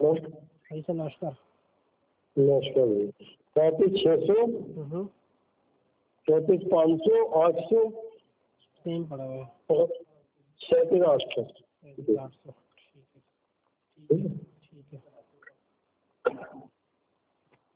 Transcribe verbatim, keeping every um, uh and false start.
नमस्कार। हाँ सर नमस्कार। नमस्कार जी। पैंतीस छः सौ, चौंतीस पाँच सौ, आठ सौ, सेम पड़ा हुआ है। और सैंतीस आठ सौ। आठ सौ। ठीक है।